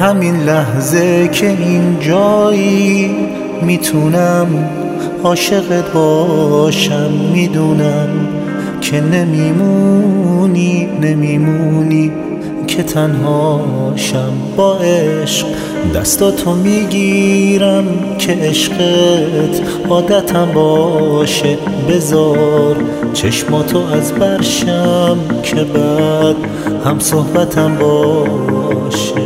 همین لحظه که این جایی میتونم عاشقت باشم، میدونم که نمیمونی که تنهاشم. با عشق دستاتو میگیرم که عشقت عادتم باشه، بذار چشماتو از برشم که بعد هم صحبتم باشه.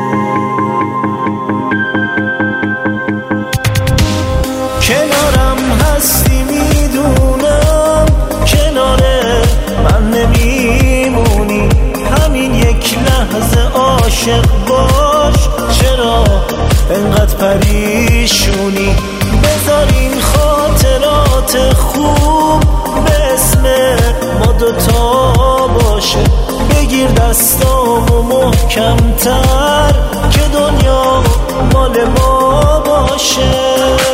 کنارم هستی میدونم، کنار من نمیمونی، همین یک لحظه عاشق باش. چرا انقدر پریشونی؟ بذار این خاطرات خوب به اسم ما دوتا باشه. بگیر دستامو محکم‌تر که دنیا مال ما باشه.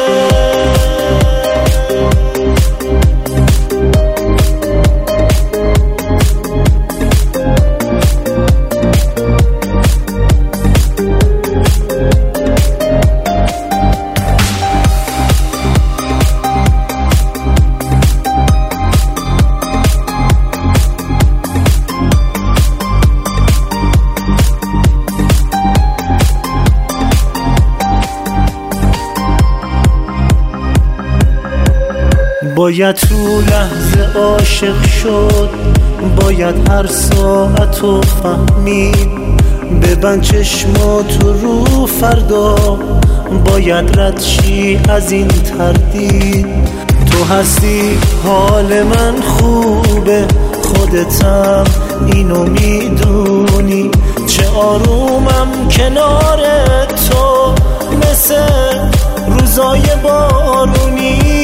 باید تو لحظه عاشق شد، باید هر ساعتو فهمید. ببند چشماتو رو فردا، باید رد شی از این تردید. تو هستی حال من خوبه، خودتم اینو میدونی. چه آرومم کنار تو، مثل روزای بارونی.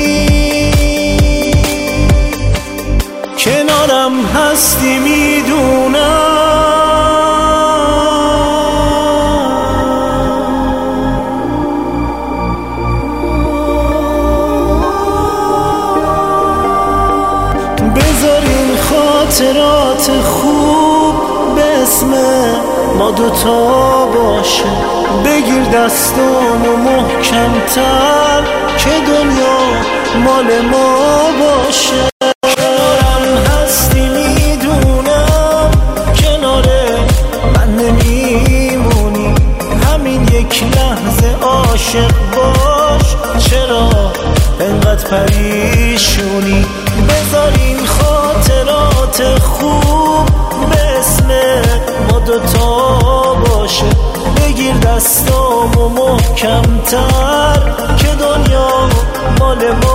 کنارم هستی میدونم، بذار این خاطرات خوب به اسم ما دوتا باشه. بگیر دستامو محکم‌تر که دنیا مال ما باشه. عاشق باش، چرا انقدر پریشونی؟ بذار این خاطرات خوب به اسم ما دوتا باشه. بگیر دستامو محکم‌تر که دنیا مال ما